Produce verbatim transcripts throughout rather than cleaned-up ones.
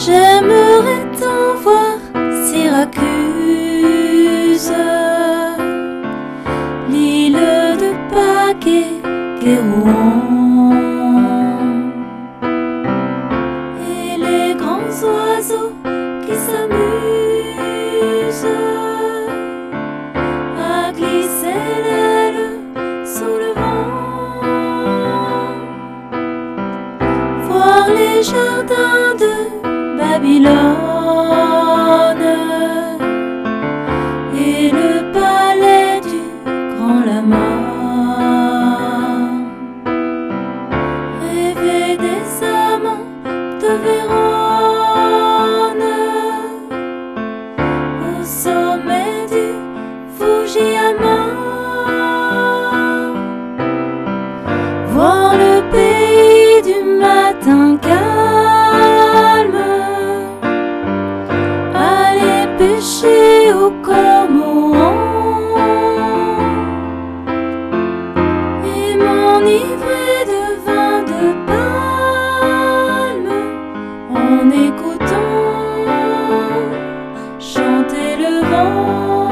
J'aimerais tant voir Syracuse, l'île de Pâques et Guérouan, et les grands oiseaux qui s'amusent à glisser l'aile sous le vent, voir les jardins de Babylone et le palais du grand lama, rêver des amants de Vérone au sommet du Fujiyama, voir le pays du matin calme, pêcher au cormorant et m'enivrer de vin de palme en écoutant chanter le vent,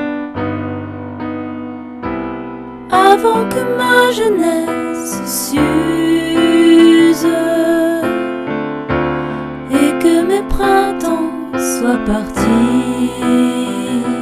avant que ma jeunesse s'use et que mes printemps soient partis.